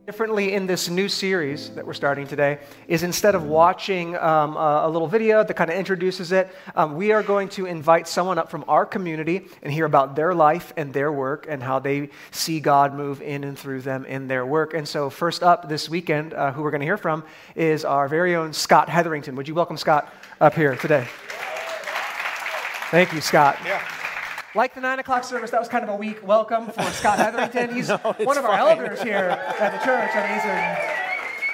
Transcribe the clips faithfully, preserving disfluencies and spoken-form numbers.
Differently in this new series that we're starting today is instead of watching um, a, a little video that kind of introduces it, um, we are going to invite someone up from our community and hear about their life and their work and how they see God move in and through them in their work. And so first up this weekend, uh, who we're going to hear from is our very own Scott Hetherington. Would you welcome Scott up here today? Thank you, Scott. Yeah. Like the nine o'clock service, that was kind of a weak welcome for Scott Hetherington. He's no, one of our fine. elders here at the church, and he's a...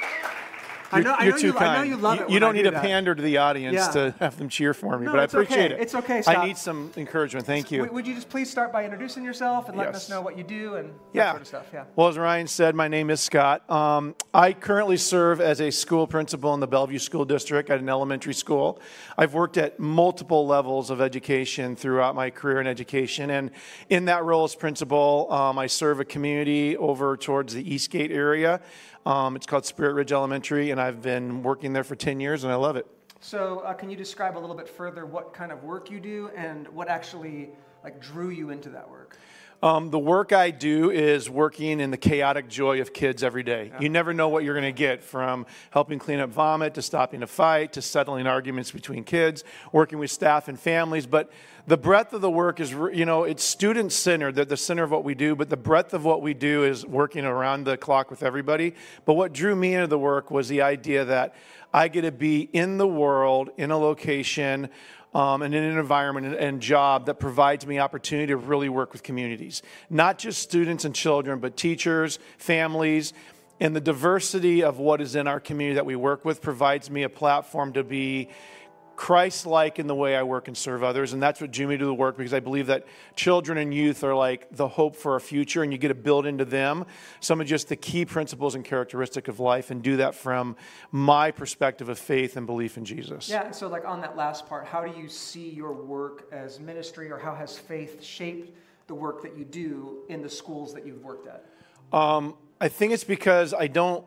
I know, I You're know too you, kind. I know you love you, it You when don't I need do to that. pander to the audience Yeah. to have them cheer for me, No, but I it's appreciate okay. it. It's okay, Scott. I need some encouragement. Thank you. W- would you just please start by introducing yourself and letting Yes. us know what you do and Yeah. that sort of stuff? Yeah. Well, as Ryan said, my name is Scott. Um, I currently serve as a school principal in the Bellevue School District at an elementary school. I've worked at multiple levels of education throughout my career in education, and in that role as principal, um, I serve a community over towards the Eastgate area. Um, it's called Spirit Ridge Elementary, and I've been working there for ten years, and I love it. So uh, can you describe a little bit further what kind of work you do and what actually like drew you into that work? Um, the work I do is working in the chaotic joy of kids every day. Yeah. You never know what you're going to get, from helping clean up vomit to stopping a fight to settling arguments between kids, working with staff and families. But the breadth of the work is, you know, it's student-centered. They're the center of what we do, but the breadth of what we do is working around the clock with everybody. But what drew me into the work was the idea that I get to be in the world, in a location, Um, and in an environment and, and job that provides me opportunity to really work with communities. Not just students and children, but teachers, families, and the diversity of what is in our community that we work with provides me a platform to be Christ-like in the way I work and serve others, and that's what drew me to the work, because I believe that children and youth are like the hope for a future, and you get to build into them some of just the key principles and characteristics of life, and do that from my perspective of faith and belief in Jesus. Yeah, and so like on that last part, how do you see your work as ministry, or how has faith shaped the work that you do in the schools that you've worked at? Um, I think it's because I don't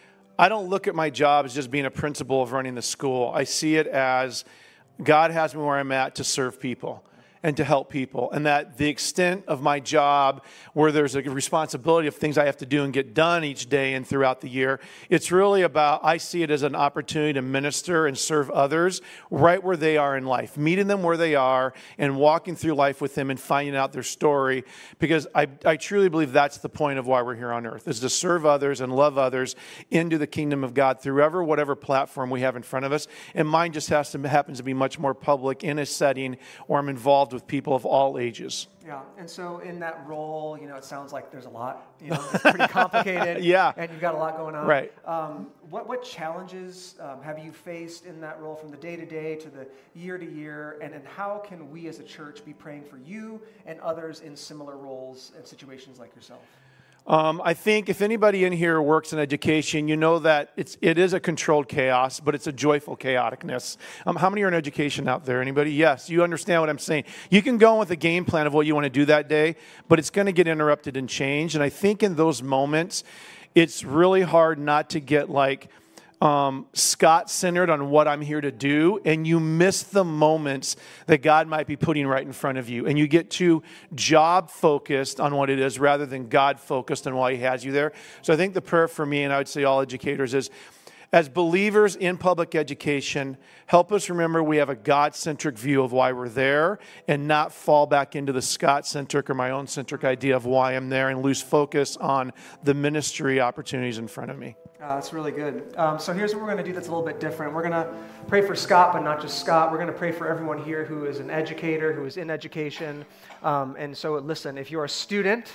I don't look at my job as just being a principal of running the school. I see it as God has me where I'm at to serve people and to help people. And that the extent of my job, where there's a responsibility of things I have to do and get done each day and throughout the year, it's really about, I see it as an opportunity to minister and serve others right where they are in life, meeting them where they are and walking through life with them and finding out their story. Because I, I truly believe that's the point of why we're here on earth, is to serve others and love others into the kingdom of God through ever, whatever platform we have in front of us. And mine just has to happens to be much more public in a setting where I'm involved with people of all ages. Yeah, and so in that role, you know, it sounds like there's a lot, you know, it's pretty complicated. Yeah. And you've got a lot going on. Right. Um, what what challenges um, have you faced in that role from the day to day to the year to year, and, and how can we as a church be praying for you and others in similar roles and situations like yourself? Um, I think if anybody in here works in education, you know that it's it is a controlled chaos, but it's a joyful chaoticness. Um, how many are in education out there? Anybody? Yes, you understand what I'm saying. You can go in with a game plan of what you want to do that day, but it's going to get interrupted and changed. And I think in those moments, it's really hard not to get like Um, Scott-centered on what I'm here to do, and you miss the moments that God might be putting right in front of you, and you get too job-focused on what it is rather than God-focused on why He has you there. So I think the prayer for me, and I would say all educators, is as believers in public education, help us remember we have a God-centric view of why we're there and not fall back into the Scott-centric or my own centric idea of why I'm there, and lose focus on the ministry opportunities in front of me. Uh, that's really good. Um, so here's what we're going to do that's a little bit different. We're going to pray for Scott, but not just Scott. We're going to pray for everyone here who is an educator, who is in education. Um, and so listen, if you're a student,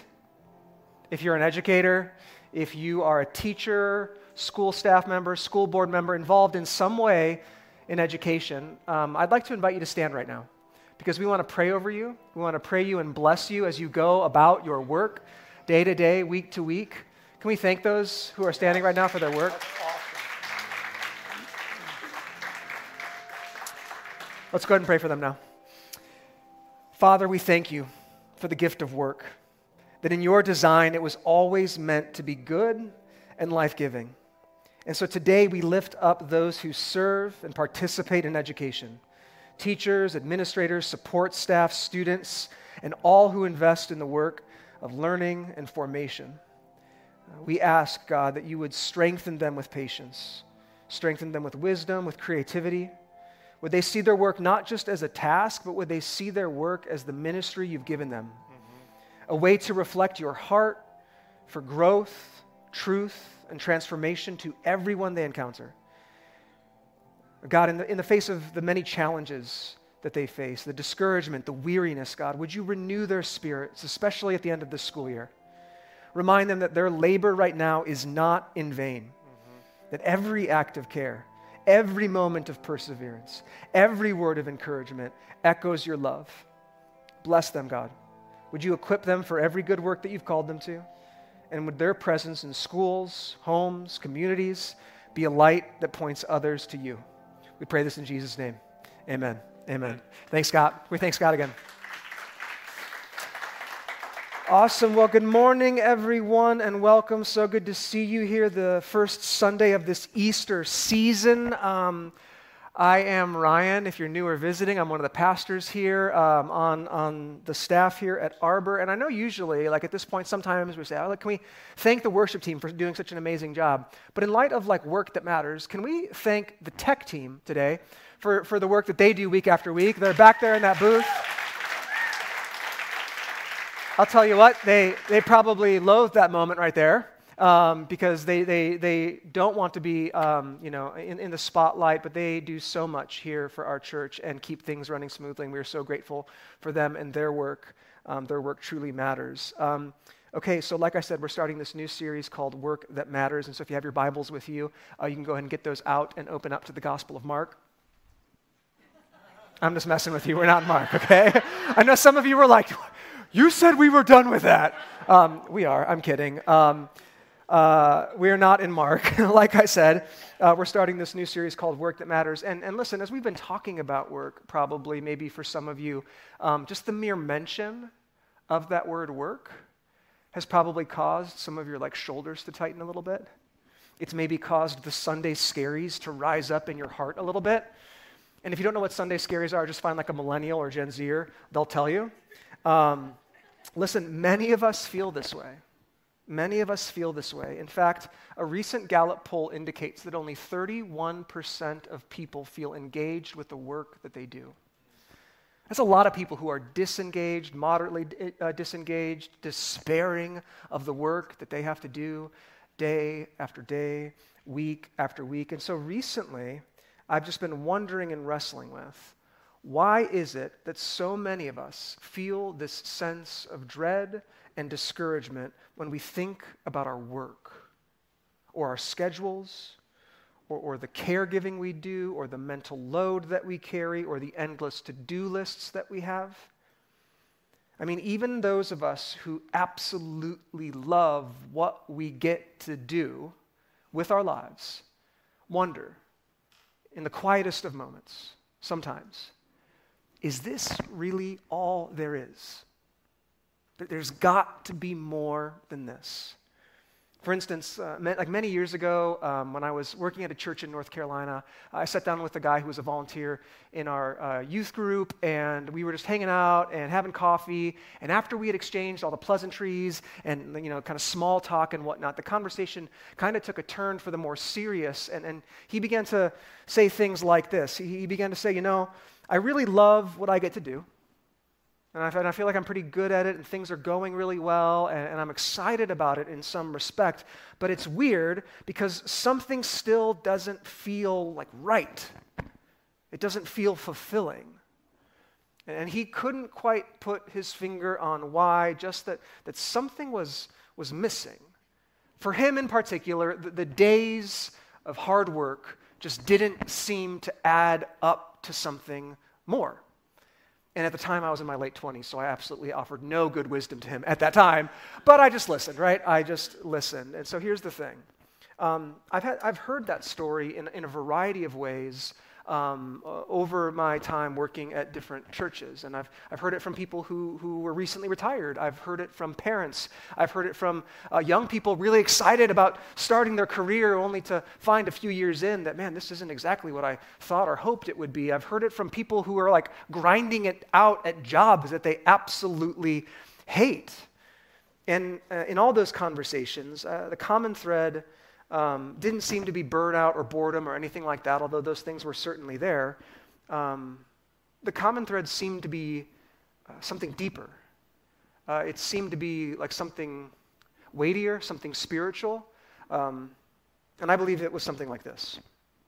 if you're an educator, if you are a teacher, school staff member, school board member involved in some way in education, um, I'd like to invite you to stand right now, because we want to pray over you. We want to pray you and bless you as you go about your work day to day, week to week. Can we thank those who are standing right now for their work? Let's go ahead and pray for them now. Father, we thank you for the gift of work, that in your design it was always meant to be good and life-giving. And so today we lift up those who serve and participate in education, teachers, administrators, support staff, students, and all who invest in the work of learning and formation. We ask, God, that you would strengthen them with patience, strengthen them with wisdom, with creativity. Would they see their work not just as a task, but would they see their work as the ministry you've given them? Mm-hmm. A way to reflect your heart for growth, truth, and transformation to everyone they encounter. God, in the, in the face of the many challenges that they face, the discouragement, the weariness, God, would you renew their spirits, especially at the end of this school year? Remind them that their labor right now is not in vain, mm-hmm. that every act of care, every moment of perseverance, every word of encouragement echoes your love. Bless them, God. Would you equip them for every good work that you've called them to? And would their presence in schools, homes, communities be a light that points others to you? We pray this in Jesus' name. Amen. Amen. Thanks, Scott. We thank Scott again. Awesome. Well, good morning, everyone, and welcome. So good to see you here the first Sunday of this Easter season. Um, I am Ryan. If you're new or visiting, I'm one of the pastors here um, on, on the staff here at Arbor. And I know usually, like at this point, sometimes we say, oh, can we thank the worship team for doing such an amazing job? But in light of like work that matters, can we thank the tech team today for, for the work that they do week after week? They're back there in that booth. I'll tell you what, they, they probably loathe that moment right there. Um, because they, they, they don't want to be um, you know, in, in the spotlight, but they do so much here for our church and keep things running smoothly, and we're so grateful for them and their work. Um, their work truly matters. Um, okay, so like I said, we're starting this new series called Work That Matters, and so if you have your Bibles with you, uh, you can go ahead and get those out and open up to the Gospel of Mark. I'm just messing with you. We're not in Mark, okay? I know some of you were like, you said we were done with that. Um, we are. I'm kidding. Um, Uh, we are not in Mark. Like I said, uh, we're starting this new series called Work That Matters. And, and listen, as we've been talking about work, probably maybe for some of you, um, just the mere mention of that word work has probably caused some of your like shoulders to tighten a little bit. It's maybe caused the Sunday scaries to rise up in your heart a little bit. And if you don't know what Sunday scaries are, just find like a millennial or Gen Zer, they'll tell you. Um, listen, many of us feel this way. Many of us feel this way. In fact, a recent Gallup poll indicates that only thirty-one percent of people feel engaged with the work that they do. That's a lot of people who are disengaged, moderately uh, disengaged, despairing of the work that they have to do day after day, week after week. And so recently, I've just been wondering and wrestling with, why is it that so many of us feel this sense of dread and discouragement when we think about our work or our schedules or, or the caregiving we do or the mental load that we carry or the endless to-do lists that we have? I mean, even those of us who absolutely love what we get to do with our lives wonder in the quietest of moments, sometimes, is this really all there is? There's got to be more than this. For instance, uh, like many years ago, um, when I was working at a church in North Carolina, I sat down with a guy who was a volunteer in our uh, youth group, and we were just hanging out and having coffee. And after we had exchanged all the pleasantries and you know, kind of small talk and whatnot, the conversation kind of took a turn for the more serious. And, and he began to say things like this. He, he began to say, you know, I really love what I get to do. And I, and I feel like I'm pretty good at it, and things are going really well, and, and I'm excited about it in some respect. But it's weird because something still doesn't feel like right. It doesn't feel fulfilling. And, and he couldn't quite put his finger on why, just that, that something was, was missing. For him in particular, the, the days of hard work just didn't seem to add up to something more. And at the time, I was in my late twenties, so I absolutely offered no good wisdom to him at that time. But I just listened, right? I just listened. And so here's the thing. Um, I've, had, I've heard that story in, in a variety of ways um, uh, over my time working at different churches. And I've, I've heard it from people who, who were recently retired. I've heard it from parents. I've heard it from uh, young people really excited about starting their career only to find a few years in that, man, this isn't exactly what I thought or hoped it would be. I've heard it from people who are like grinding it out at jobs that they absolutely hate. And uh, in all those conversations, uh, the common thread um, didn't seem to be burnout or boredom or anything like that, although those things were certainly there. Um, the common thread seemed to be uh, something deeper. Uh, it seemed to be like something weightier, something spiritual. Um, and I believe it was something like this.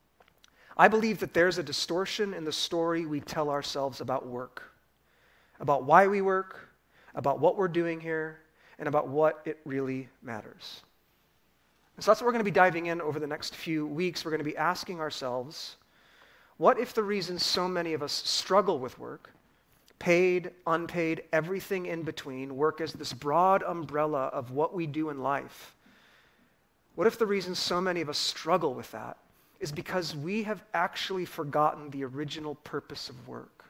I believe that there's a distortion in the story we tell ourselves about work, about why we work, about what we're doing here, and about what it really matters. And so that's what we're going to be diving in over the next few weeks. We're going to be asking ourselves, what if the reason so many of us struggle with work, paid, unpaid, everything in between, work as this broad umbrella of what we do in life, what if the reason so many of us struggle with that is because we have actually forgotten the original purpose of work?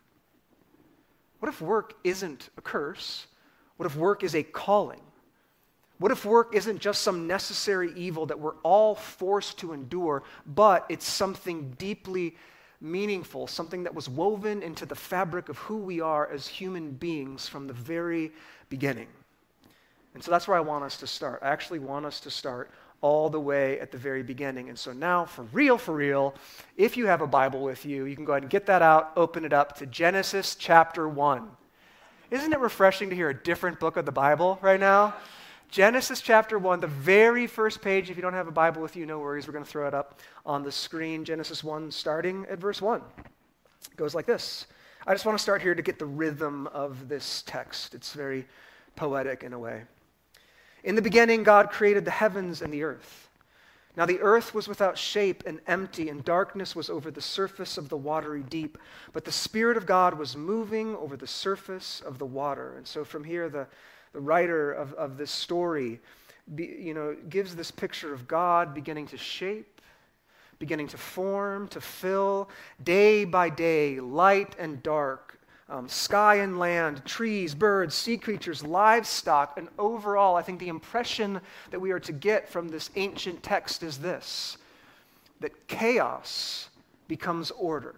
What if work isn't a curse? What if work is a calling? What if work isn't just some necessary evil that we're all forced to endure, but it's something deeply meaningful, something that was woven into the fabric of who we are as human beings from the very beginning? And so that's where I want us to start. I actually want us to start all the way at the very beginning. And so now, for real, for real, if you have a Bible with you, you can go ahead and get that out, open it up to Genesis chapter one. Isn't it refreshing to hear a different book of the Bible right now? Genesis chapter one, the very first page. If you don't have a Bible with you, no worries. We're going to throw it up on the screen. Genesis one, starting at verse one. It goes like this. I just want to start here to get the rhythm of this text. It's very poetic in a way. In the beginning, God created the heavens and the earth. Now the earth was without shape and empty, and darkness was over the surface of the watery deep. But the Spirit of God was moving over the surface of the water. And so from here, the, the writer of, of this story be, you know, gives this picture of God beginning to shape, beginning to form, to fill, day by day, light and dark, um, sky and land, trees, birds, sea creatures, livestock, and overall, I think the impression that we are to get from this ancient text is this, that chaos becomes order,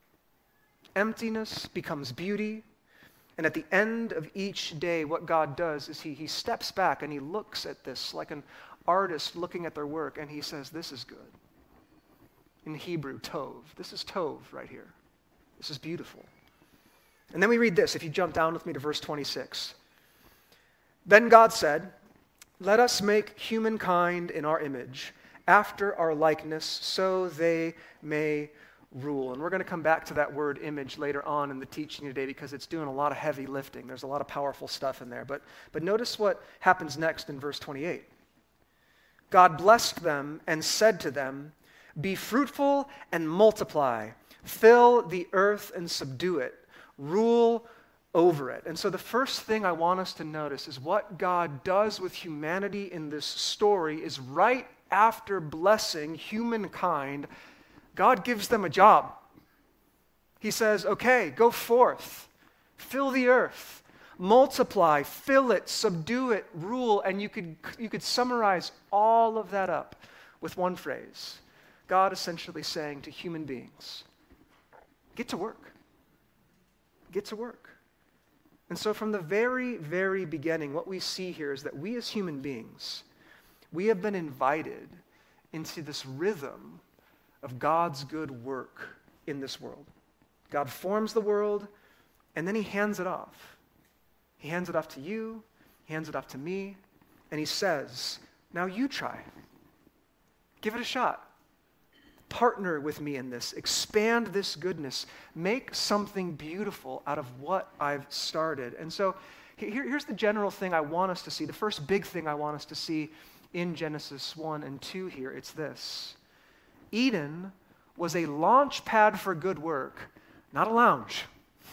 emptiness becomes beauty, and at the end of each day, what God does is he, he steps back and he looks at this like an artist looking at their work, and he says, this is good. In Hebrew, tov. This is tov right here. This is beautiful. And then we read this, if you jump down with me to verse twenty-six. Then God said, let us make humankind in our image, after our likeness, so they may rule. And we're going to come back to that word image later on in the teaching today because it's doing a lot of heavy lifting. There's a lot of powerful stuff in there. But, but notice what happens next in verse twenty-eight. God blessed them and said to them, be fruitful and multiply, fill the earth and subdue it, rule over it. And so the first thing I want us to notice is what God does with humanity in this story is right after blessing humankind, God gives them a job. He says, okay, go forth, fill the earth, multiply, fill it, subdue it, rule, and you could, you could summarize all of that up with one phrase. God essentially saying to human beings, get to work. Get to work. And so from the very, very beginning, what we see here is that we as human beings, we have been invited into this rhythm of God's good work in this world. God forms the world, and then he hands it off. He hands it off to you, he hands it off to me, and he says, now you try. Give it a shot. Partner with me in this. Expand this goodness. Make something beautiful out of what I've started. And so here, here's the general thing I want us to see. The first big thing I want us to see in Genesis one and two here. It's this. Eden was a launch pad for good work, not a lounge.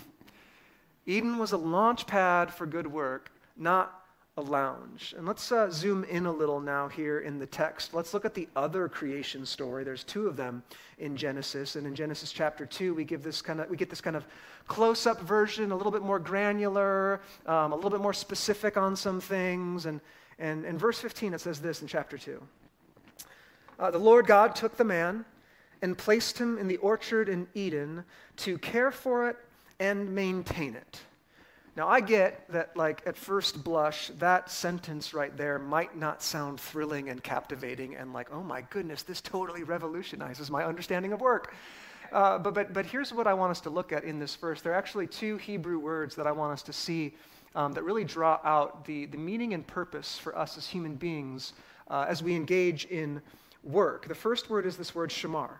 Eden was a launch pad for good work, not a lounge. And let's uh, zoom in a little now here in the text. Let's look at the other creation story. There's two of them in Genesis, and in Genesis chapter two, we give this kind of we get this kind of close-up version, a little bit more granular, um, a little bit more specific on some things. And and in verse fifteen, it says this in chapter two. Uh, the Lord God took the man and placed him in the orchard in Eden to care for it and maintain it. Now, I get that, like, at first blush, that sentence right there might not sound thrilling and captivating and like, oh my goodness, this totally revolutionizes my understanding of work. Uh, but, but, but here's what I want us to look at in this verse. There are actually two Hebrew words that I want us to see um, that really draw out the, the meaning and purpose for us as human beings uh, as we engage in work. The first word is this word shamar.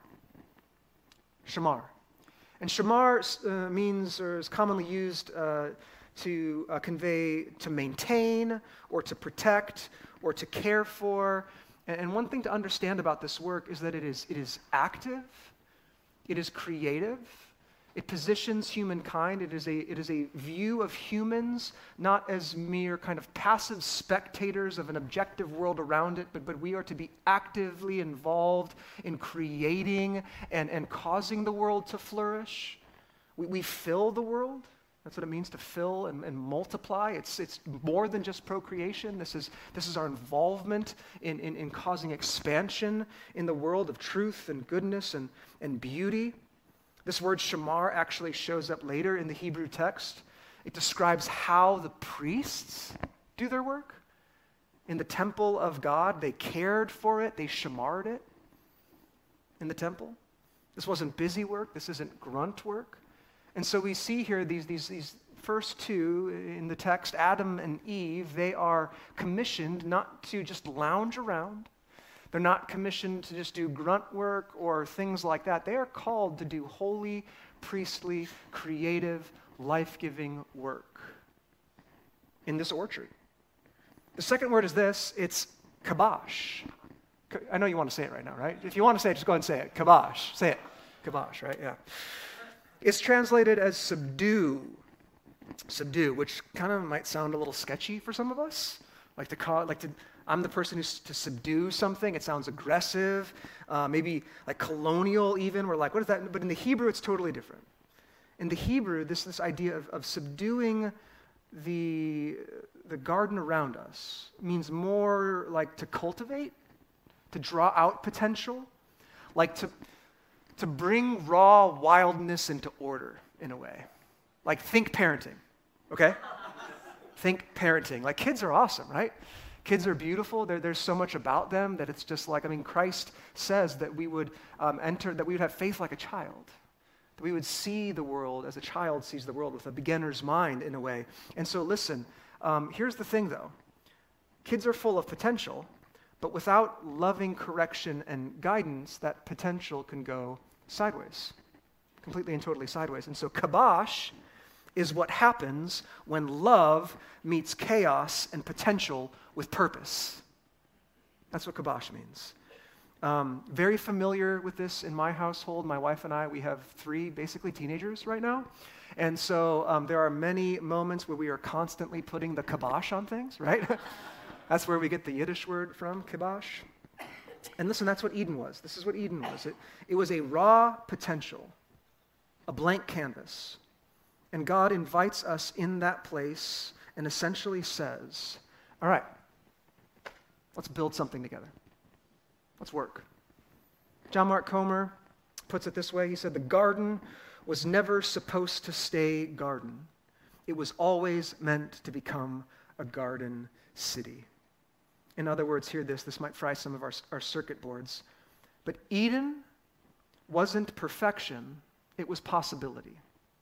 Shamar. And shamar uh, means, or is commonly used uh, to uh, convey to maintain or to protect or to care for. And, and one thing to understand about this work is that it is, it is active, it is creative, it positions humankind, it is, a, it is a view of humans not as mere kind of passive spectators of an objective world around it, but, but we are to be actively involved in creating and, and causing the world to flourish. We, we fill the world. That's what it means to fill and, and multiply. It's, it's more than just procreation. This is, this is our involvement in, in, in causing expansion in the world of truth and goodness and, and beauty. This word shamar actually shows up later in the Hebrew text. It describes how the priests do their work. In the temple of God, they cared for it. They shamarred it in the temple. This wasn't busy work. This isn't grunt work. And so we see here these, these, these first two in the text, Adam and Eve, they are commissioned not to just lounge around. They're not commissioned to just do grunt work or things like that. They are called to do holy, priestly, creative, life-giving work in this orchard. The second word is this, it's kabosh. I know you want to say it right now, right? If you want to say it, just go ahead and say it. Kabosh. Say it. Kabosh, right? Yeah. It's translated as subdue, subdue, which kind of might sound a little sketchy for some of us. Like to call, like to, I'm the person who's to subdue something. It sounds aggressive, uh, maybe like colonial even. We're like, what is that? But in the Hebrew, it's totally different. In the Hebrew, this this idea of, of subduing the the garden around us means more like to cultivate, to draw out potential, like to. to bring raw wildness into order in a way. Like think parenting, okay? Think parenting. Like kids are awesome, right? Kids are beautiful. There, there's so much about them that it's just like, I mean, Christ says that we would um, enter, that we would have faith like a child, that we would see the world as a child sees the world with a beginner's mind in a way. And so listen, um, here's the thing though. Kids are full of potential, but without loving correction and guidance, that potential can go sideways, completely and totally sideways. And so kabosh is what happens when love meets chaos and potential with purpose. That's what kabosh means. Um, very familiar with this in my household. My wife and I, we have three basically teenagers right now. And so um, there are many moments where we are constantly putting the kibosh on things, right? That's where we get the Yiddish word from, kibosh. And listen, that's what Eden was. This is what Eden was. It, it was a raw potential, a blank canvas. And God invites us in that place and essentially says, all right, let's build something together. Let's work. John Mark Comer puts it this way. He said, the garden was never supposed to stay garden. It was always meant to become a garden city. In other words, hear this, this might fry some of our, our circuit boards, but Eden wasn't perfection, it was possibility.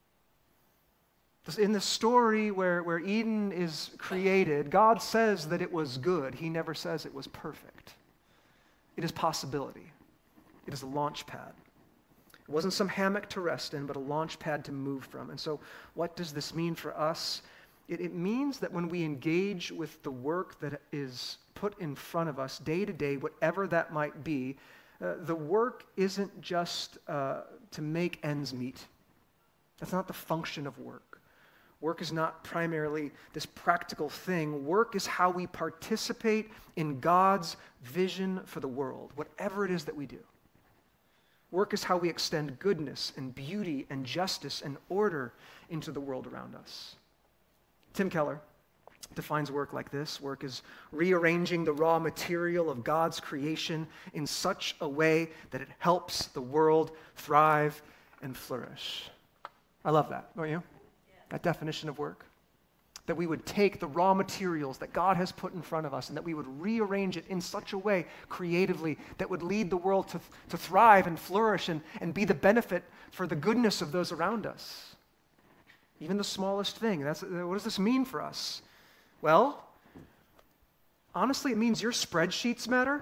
In the story where, where Eden is created, God says that it was good. He never says it was perfect. It is possibility. It is a launch pad. It wasn't some hammock to rest in, but a launch pad to move from. And so what does this mean for us? It, it means that when we engage with the work that is put in front of us day to day, whatever that might be, uh, the work isn't just uh, to make ends meet. That's not the function of work. Work is not primarily this practical thing. Work is how we participate in God's vision for the world, whatever it is that we do. Work is how we extend goodness and beauty and justice and order into the world around us. Tim Keller defines work like this. Work is rearranging the raw material of God's creation in such a way that it helps the world thrive and flourish. I love that, don't you? Yeah. That definition of work. that we would take the raw materials that God has put in front of us and that we would rearrange it in such a way creatively that would lead the world to, to thrive and flourish and, and be the benefit for the goodness of those around us. Even the smallest thing. That's, what does this mean for us? Well, honestly, it means your spreadsheets matter.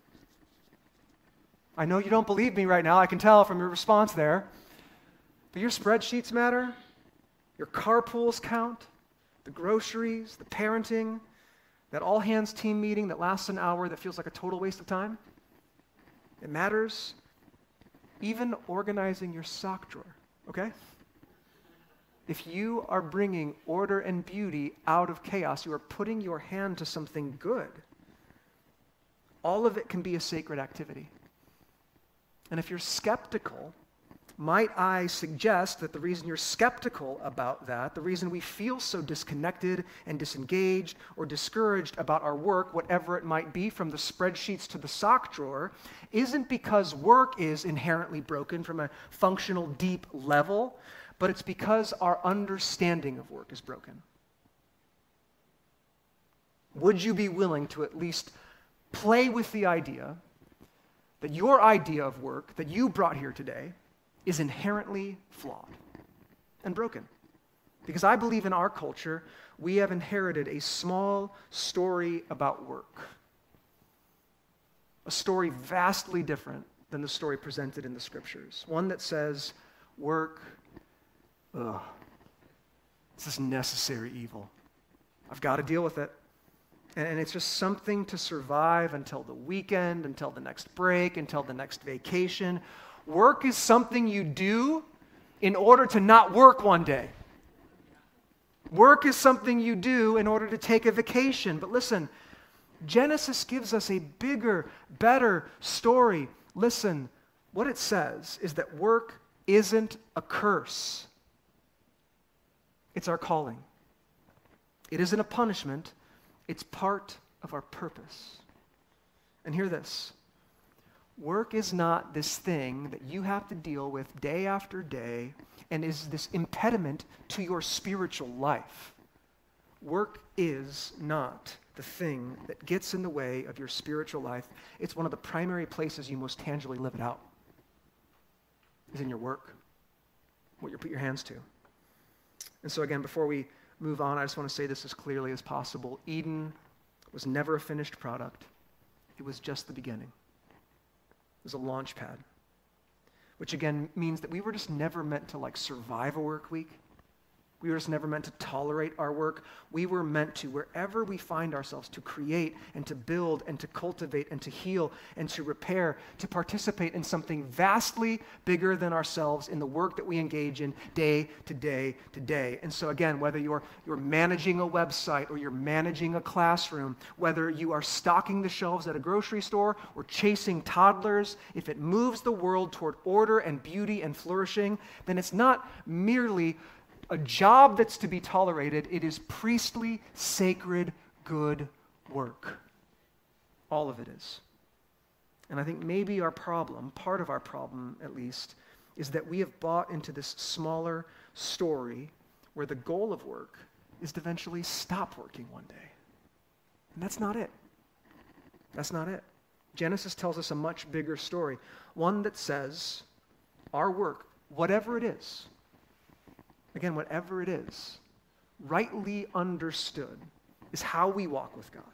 I know you don't believe me right now. I can tell from your response there. But your spreadsheets matter. Your carpools count. The groceries, the parenting, that all-hands team meeting that lasts an hour that feels like a total waste of time. It matters. Even organizing your sock drawer, okay? If you are bringing order and beauty out of chaos, you are putting your hand to something good. All of it can be a sacred activity. And if you're skeptical, might I suggest that the reason you're skeptical about that, the reason we feel so disconnected and disengaged or discouraged about our work, whatever it might be, from the spreadsheets to the sock drawer, isn't because work is inherently broken from a functional, deep level, but it's because our understanding of work is broken. Would you be willing to at least play with the idea that your idea of work that you brought here today is inherently flawed and broken? Because I believe in our culture, we have inherited a small story about work. A story vastly different than the story presented in the scriptures. One that says, work, ugh, this is necessary evil. I've got to deal with it. And, and it's just something to survive until the weekend, until the next break, until the next vacation. Work is something you do in order to not work one day. Work is something you do in order to take a vacation. But listen, Genesis gives us a bigger, better story. Listen, what it says is that work isn't a curse. It's our calling. It isn't a punishment. It's part of our purpose. And hear this. Work is not this thing that you have to deal with day after day and is this impediment to your spiritual life. Work is not the thing that gets in the way of your spiritual life. It's one of the primary places you most tangibly live it out. Is in your work, what you put your hands to. And so again, before we move on, I just want to say this as clearly as possible. Eden was never a finished product. It was just the beginning. It was a launch pad, which again means that we were just never meant to like survive a work week. We were just never meant to tolerate our work. We were meant to, wherever we find ourselves, to create and to build and to cultivate and to heal and to repair, to participate in something vastly bigger than ourselves in the work that we engage in day to day to day. And so again, whether you're, you're managing a website or you're managing a classroom, whether you are stocking the shelves at a grocery store or chasing toddlers, if it moves the world toward order and beauty and flourishing, then it's not merely a job that's to be tolerated. It is priestly, sacred, good work. All of it is. And I think maybe our problem, part of our problem at least, is that we have bought into this smaller story where the goal of work is to eventually stop working one day. And that's not it. That's not it. Genesis tells us a much bigger story, one that says our work, whatever it is, again, whatever it is, rightly understood, is how we walk with God.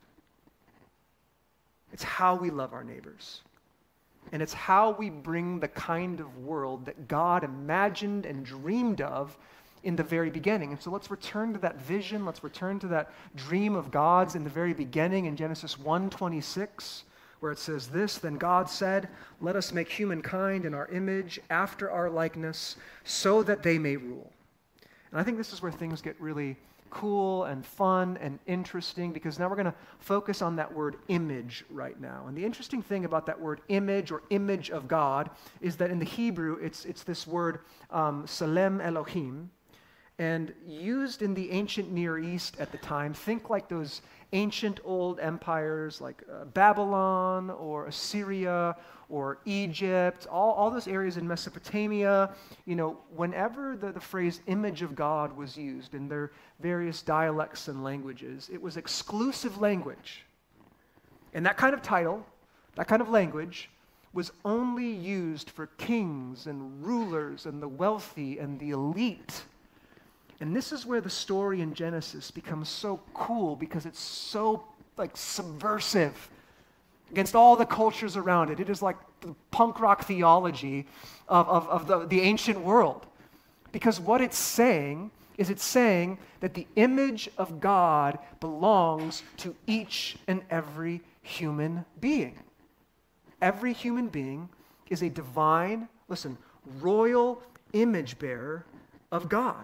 It's how we love our neighbors. And it's how we bring the kind of world that God imagined and dreamed of in the very beginning. And so let's return to that vision. Let's return to that dream of God's in the very beginning in Genesis one twenty-six, where it says this, "Then God said, let us make humankind in our image, after our likeness, so that they may rule." And I think this is where things get really cool and fun and interesting, because now we're going to focus on that word image right now. And the interesting thing about that word image or image of God is that in the Hebrew, it's, it's this word um, Salem Elohim, and used in the ancient Near East at the time. Think like those ancient old empires like uh, Babylon or Assyria or Egypt, all, all those areas in Mesopotamia, you know, whenever the, the phrase image of God was used in their various dialects and languages, it was exclusive language. And that kind of title, that kind of language, was only used for kings and rulers and the wealthy and the elite. And this is where the story in Genesis becomes so cool because it's so like subversive against all the cultures around it. It is like the punk rock theology of, of, of the, the ancient world. Because what it's saying is it's saying that the image of God belongs to each and every human being. Every human being is a divine, listen, royal image bearer of God.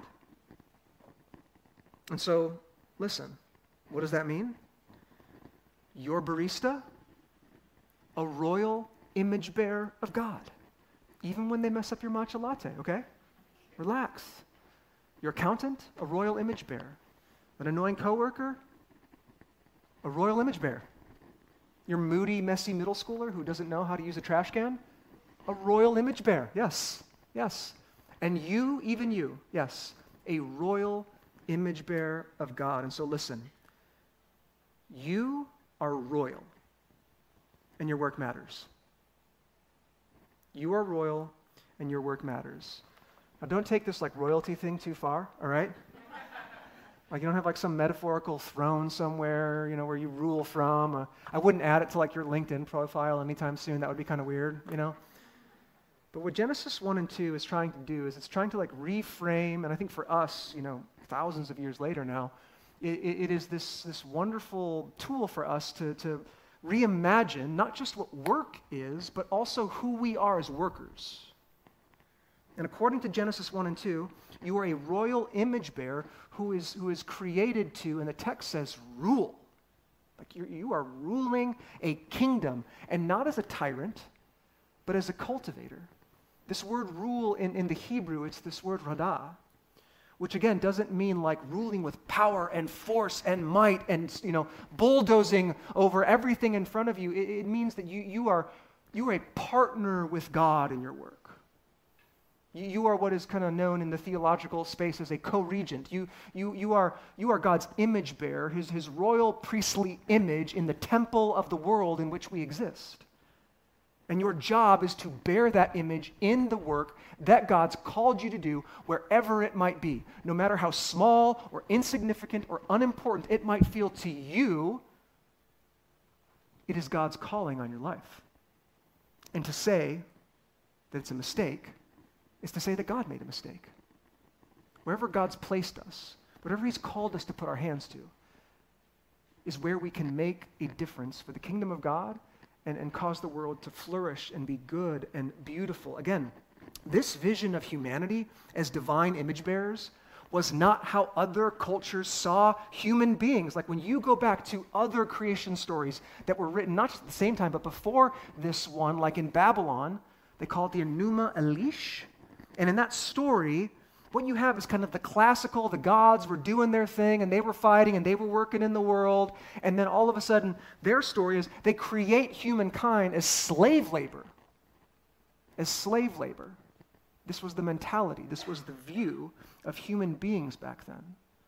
And so, listen, what does that mean? Your barista, a royal image bearer of God, even when they mess up your matcha latte, okay? Relax. Your accountant, a royal image bearer. An annoying coworker, a royal image bearer. Your moody, messy middle schooler who doesn't know how to use a trash can, a royal image bearer. Yes, yes. And you, even you, yes, a royal image bearer of God. And so listen, you are royal. And your work matters. You are royal, and your work matters. Now, don't take this like royalty thing too far, all right? Like you don't have like some metaphorical throne somewhere, you know, where you rule from. Uh, I wouldn't add it to like your LinkedIn profile anytime soon. That would be kind of weird, you know? But what Genesis one and two is trying to do is it's trying to like reframe, and I think for us, you know, thousands of years later now, it, it is this, this wonderful tool for us to, to reimagine not just what work is, but also who we are as workers. And according to Genesis one and two, you are a royal image bearer who is, who is created to, and the text says, rule. Like you're, you are ruling a kingdom, and not as a tyrant, but as a cultivator. This word rule in, in the Hebrew, it's this word radah, which again doesn't mean like ruling with power and force and might and, you know, bulldozing over everything in front of you. It, it means that you, you, are, you are a partner with God in your work. You, you are what is kind of known in the theological space as a co-regent. You, you, you, are, you are God's image bearer, his, his royal priestly image in the temple of the world in which we exist. And your job is to bear that image in the work that God's called you to do, wherever it might be. No matter how small or insignificant or unimportant it might feel to you, it is God's calling on your life. And to say that it's a mistake is to say that God made a mistake. Wherever God's placed us, whatever he's called us to put our hands to, is where we can make a difference for the kingdom of God and, and cause the world to flourish and be good and beautiful. Again, this vision of humanity as divine image bearers was not how other cultures saw human beings. Like when you go back to other creation stories that were written not just at the same time, but before this one, like in Babylon, they call it the Enuma Elish. And in that story, what you have is kind of the classical, the gods were doing their thing, and they were fighting, and they were working in the world, and then all of a sudden, their story is they create humankind as slave labor. As slave labor. This was the mentality, this was the view of human beings back then.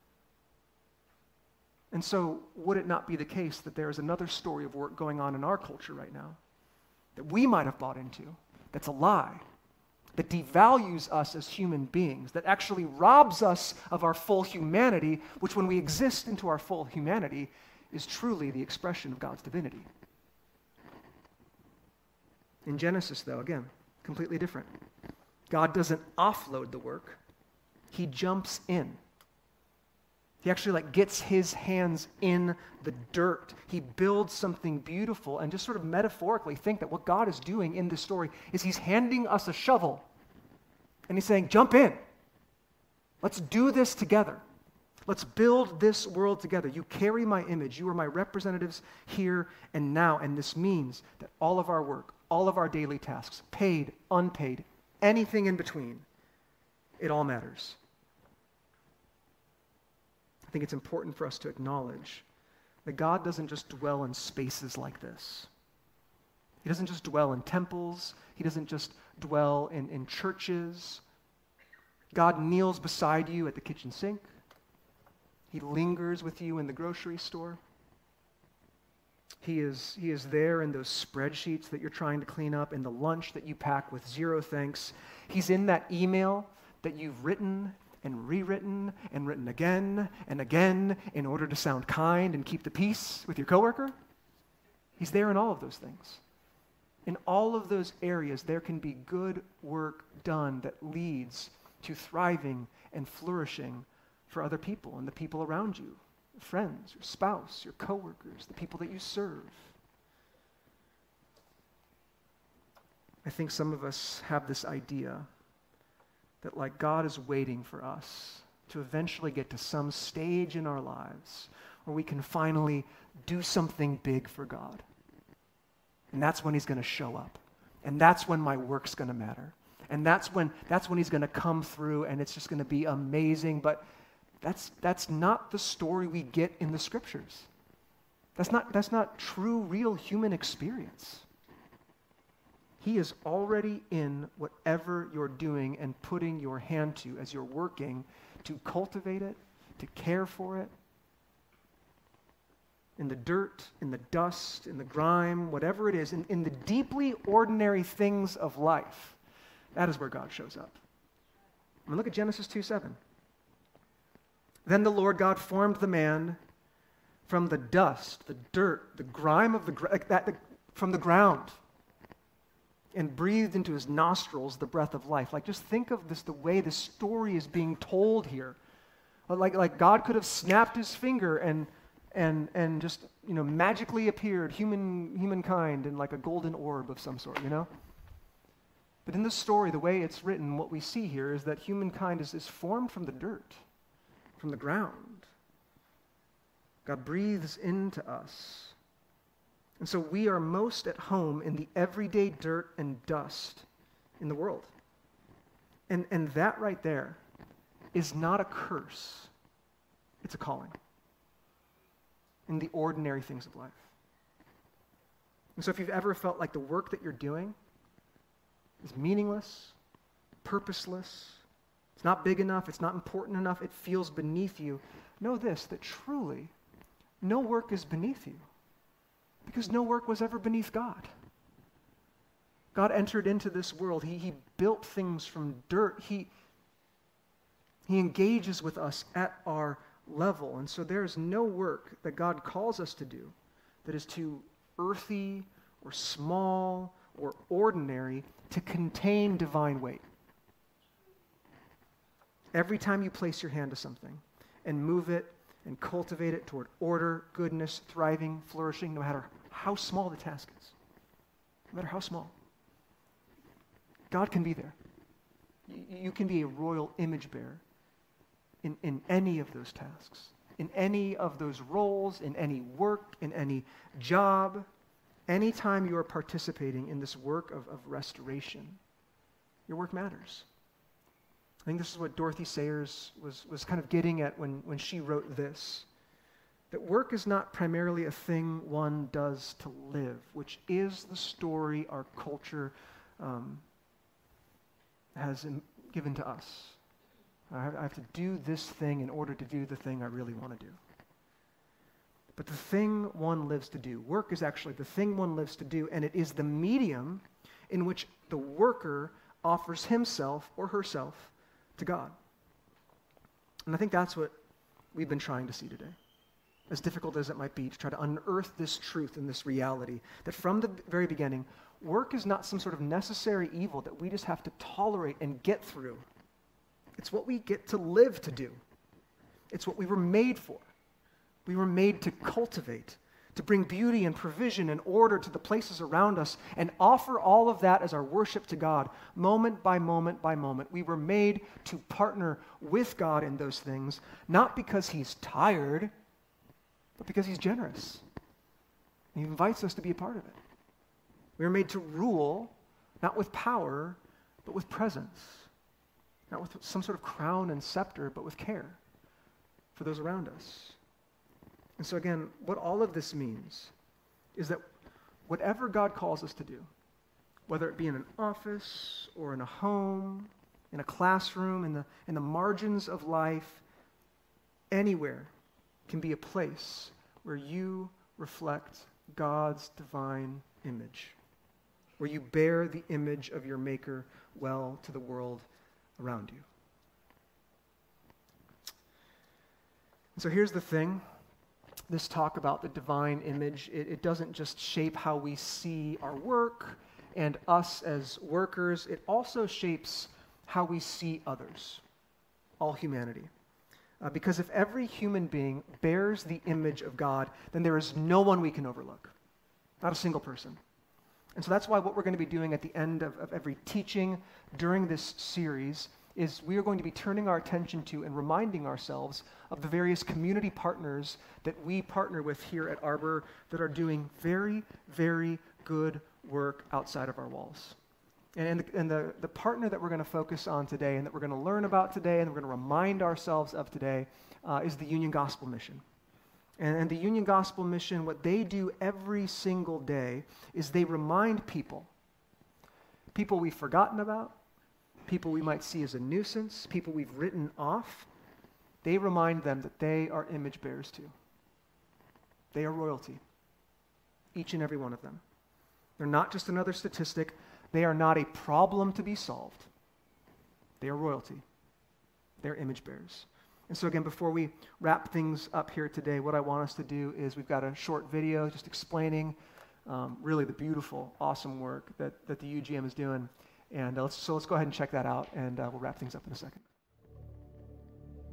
And so, would it not be the case that there is another story of work going on in our culture right now that we might have bought into, that's a lie, that devalues us as human beings, that actually robs us of our full humanity, which when we exist into our full humanity is truly the expression of God's divinity. In Genesis, though, again, completely different. God doesn't offload the work. He jumps in. He actually like gets his hands in the dirt. He builds something beautiful, and just sort of metaphorically think that what God is doing in this story is he's handing us a shovel. And he's saying, jump in. Let's do this together. Let's build this world together. You carry my image. You are my representatives here and now. And this means that all of our work, all of our daily tasks, paid, unpaid, anything in between, it all matters. I think it's important for us to acknowledge that God doesn't just dwell in spaces like this. He doesn't just dwell in temples. He doesn't just dwell in, in churches. God kneels beside you at the kitchen sink. He lingers with you in the grocery store. He is, he is there in those spreadsheets that you're trying to clean up, in the lunch that you pack with zero thanks. He's in that email that you've written and rewritten and written again and again in order to sound kind and keep the peace with your coworker. He's there in all of those things. In all of those areas, there can be good work done that leads to thriving and flourishing for other people and the people around you, friends, your spouse, your coworkers, the people that you serve. I think some of us have this idea that like God is waiting for us to eventually get to some stage in our lives where we can finally do something big for God. And that's when he's going to show up. And that's when my work's going to matter. And that's when that's when he's going to come through and it's just going to be amazing. But that's that's not the story we get in the scriptures. That's not that's not true, real human experience. He is already in whatever you're doing and putting your hand to as you're working to cultivate it, to care for it. In the dirt, in the dust, in the grime, whatever it is, in, in the deeply ordinary things of life, that is where God shows up. I mean, look at Genesis two seven. Then the Lord God formed the man from the dust, the dirt, the grime of the, like that, the from the ground, and breathed into his nostrils the breath of life. Like, just think of this, the way this story is being told here. Like, like God could have snapped his finger and and and just, you know, magically appeared human humankind in like a golden orb of some sort, you know? But in this story, the way it's written, what we see here is that humankind is, is formed from the dirt, from the ground. God breathes into us. And so we are most at home in the everyday dirt and dust in the world. And, and that right there is not a curse. It's a calling in the ordinary things of life. And so if you've ever felt like the work that you're doing is meaningless, purposeless, it's not big enough, it's not important enough, it feels beneath you, know this, that truly no work is beneath you. Because no work was ever beneath God. God entered into this world. He, he built things from dirt. He, he engages with us at our level. And so there is no work that God calls us to do that is too earthy or small or ordinary to contain divine weight. Every time you place your hand to something and move it and cultivate it toward order, goodness, thriving, flourishing, no matter how small the task is. No matter how small. God can be there. You, you can be a royal image bearer in, in any of those tasks, in any of those roles, in any work, in any job. Anytime you are participating in this work of, of restoration, your work matters. I think this is what Dorothy Sayers was, was kind of getting at when, when she wrote this, that work is not primarily a thing one does to live, which is the story our culture um, has in, given to us. I have, I have to do this thing in order to do the thing I really want to do. But the thing one lives to do, work is actually the thing one lives to do, and it is the medium in which the worker offers himself or herself to God. And I think that's what we've been trying to see today. As difficult as it might be to try to unearth this truth and this reality, that from the very beginning, work is not some sort of necessary evil that we just have to tolerate and get through. It's what we get to live to do. It's what we were made for. We were made to cultivate, to bring beauty and provision and order to the places around us and offer all of that as our worship to God, moment by moment by moment. We were made to partner with God in those things, not because he's tired, but because he's generous. And he invites us to be a part of it. We were made to rule, not with power, but with presence. Not with some sort of crown and scepter, but with care for those around us. And so again, what all of this means is that whatever God calls us to do, whether it be in an office or in a home, in a classroom, in the, in the margins of life, anywhere can be a place where you reflect God's divine image, where you bear the image of your Maker well to the world around you. And so here's the thing. This talk about the divine image, it, it doesn't just shape how we see our work and us as workers, it also shapes how we see others, all humanity. Uh, because if every human being bears the image of God, then there is no one we can overlook, not a single person. And so that's why what we're going to be doing at the end of, of every teaching during this series is we are going to be turning our attention to and reminding ourselves of the various community partners that we partner with here at Arbor that are doing very, very good work outside of our walls. And, the, and the, the partner that we're going to focus on today and that we're going to learn about today and we're going to remind ourselves of today uh, is the Union Gospel Mission. And, and the Union Gospel Mission, what they do every single day is they remind people, people we've forgotten about, people we might see as a nuisance, people we've written off, they remind them that they are image bearers too. They are royalty, each and every one of them. They're not just another statistic. They are not a problem to be solved. They are royalty. They're image bearers. And so again, before we wrap things up here today, what I want us to do is we've got a short video just explaining um, really the beautiful, awesome work that, that the U G M is doing. And uh, let's, so let's go ahead and check that out, and uh, we'll wrap things up in a second.